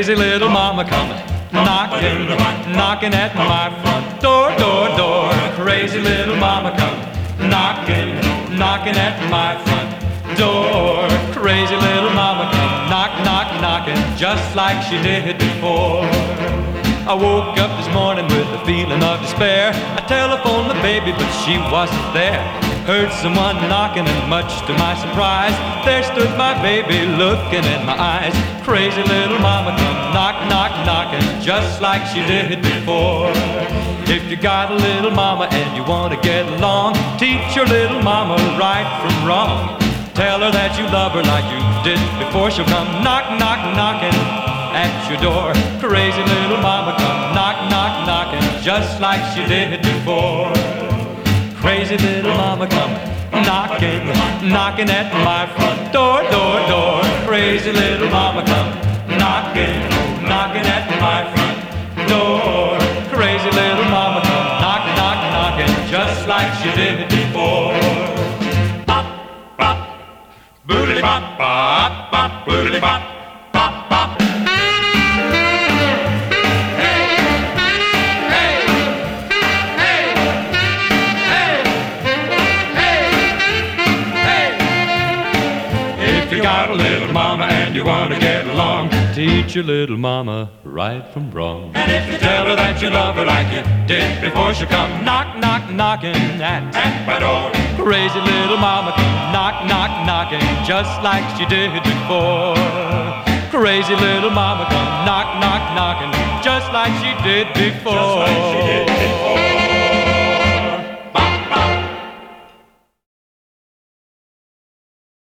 Crazy little mama coming, knocking, knocking at my front door, door, door. Crazy little mama coming, knocking, knocking at my front door. Crazy little mama coming, knock, knock, knocking, just like she did before. I woke up this morning with a feeling of despair. I telephoned my baby, but she wasn't there. Heard someone knocking, and much to my surprise, there stood my baby looking in my eyes. Crazy little mama come knock, knock, knocking, just like she did before. If you got a little mama and you want to get along, teach your little mama right from wrong. Tell her that you love her like you did before. She'll come knock, knock, knocking at your door. Crazy little mama come knock, knock, knocking, just like she did before. Crazy little mama come knocking, knocking at my front door, door, door. Crazy little mama come knocking, knocking at my front door. Crazy little mama come knock, knock, knocking, just like she did before. Bop, bop, boodly bop, bop, bop, boodly bop, bop, bop. If you got a little mama and you want to get along, teach your little mama right from wrong. And if you tell her that you love her like you did before, she'll come knock, knock, knocking at my door. Crazy little mama come knock, knock, knocking, just like she did before. Crazy little mama come knock, knock, knocking, just like she did before. Just like she did before.